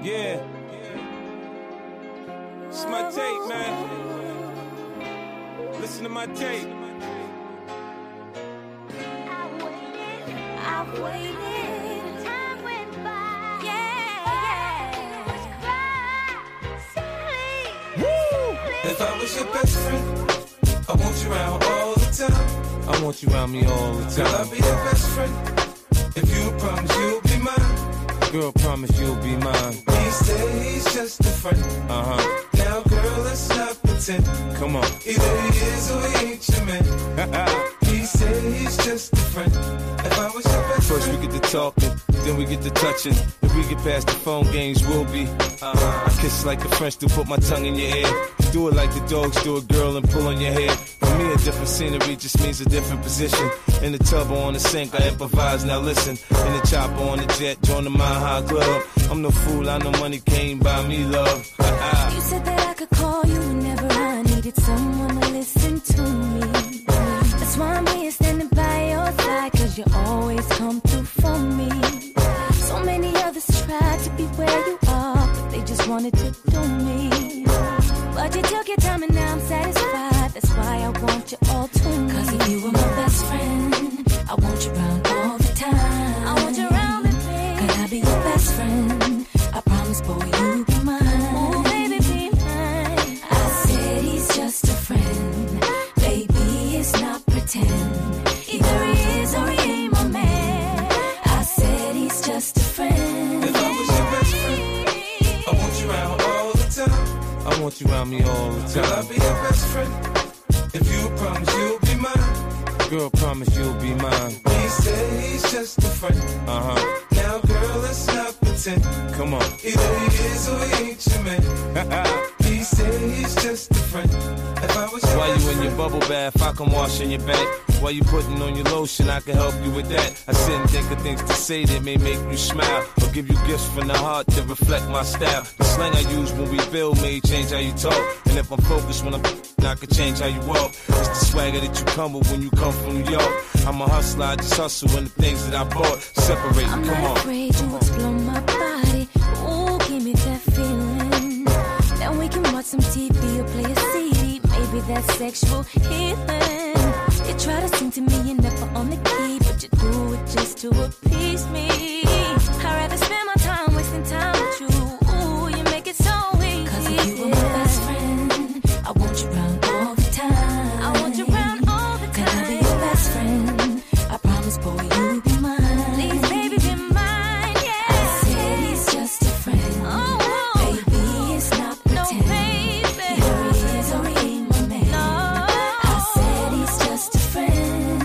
Yeah. It's my tape, man. Listen to my tape. I've waited. Time went by. Yeah. Silly. If I was your best friend, I want you around all the time. I want you around me all the Girl, I'll time. be your best friend. If you promise you'll be mine. Girl, promise you'll be mine. He said he's just a friend. Now, girl, let's not pretend. Come on. Either he is or he ain't your man. He said he's just a friend. If I was your best First friend. we get to talking, then we get to touching. If we get past the phone games, we'll be. I kiss like the French do, put my tongue in your ear. Do it like the dogs do a girl and pull on your hair. For me, a different scenery just means a different position. In the tub or on the sink, I improvise, now listen. In the chopper on the jet, join the Mile High Club. I'm no fool, I know money can't buy me love. You said that I could call you whenever I needed someone to listen to me. That's why I'm here standing by your side, cause you always come through for me. So many others tried to be where you are, but they just wanted to do me. But you took your time and now I'm satisfied. That's why I want you all to me. Cause if you were my best friend, I want you around all the time. I want you around me, babe. Could I be your best friend? I promise, boy, you'll be mine. Oh, baby, be mine. I said he's just a friend. Baby, it's not pretend. Either he is or he ain't my man. I said he's just a friend. If I was your best friend, I want you around all the time. I want you around me all the Girl, I'll time. be your best friend. If you promise you'll be mine. Girl, promise you'll be mine. He said he's just a friend. Now, girl, let's not pretend. Come on. Either he is or he ain't your man. He said he's just a friend. If I was your While best you in your friend. bubble bath, I can wash in your back. While you putting on your lotion, I can help you with that. I sit and think of things to say that may make you smile, or give you gifts from the heart that reflect my style. The slang I use when we build may change how you talk, and if I'm focused when I can change how you walk. It's the swagger that you come with when you come from New York. I'm a hustler, I just hustle in the things that I bought. Separate, I'm come not on. afraid to explore my body. Ooh, give me that feeling. Then we can watch some TV or play a CD. Maybe that's sexual healing. You try to sing to me, you're never on the key, but you do it just to appease me. I'd rather spend my time wasting time with you. Ooh, you make it so easy. Cause if you were my best friend, I want you around all the time. I want you around all the time. Can I be your best friend? I promise, boy, you'll be mine. Please, baby, be mine, yeah. I said he's just a friend. Oh, baby, it's not pretend. No, baby. Either he is or he ain't my man. No. I said he's just a friend.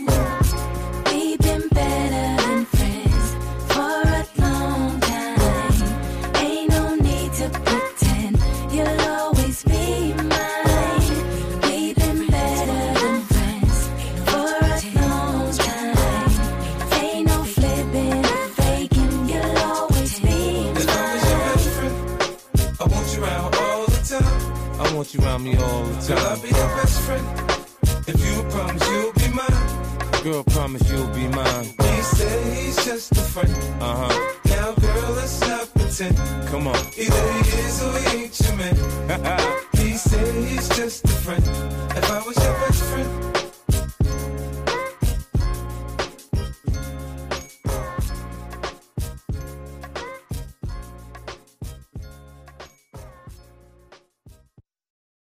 We've been better than friends for a long time. Ain't no need to pretend. You'll always be mine. We've been better than friends for a long time. Ain't no flipping, faking. You'll always be If I was your best mine. friend, I want you around all the time. I want you around me all the Girl, I'll time. be your best friend. If you promise you'll be mine. Girl, promise you'll be mine. He said he's just a friend. Now, girl, let's not pretend. Come on. Either he is or he ain't your man. He said he's just a friend. If I was your best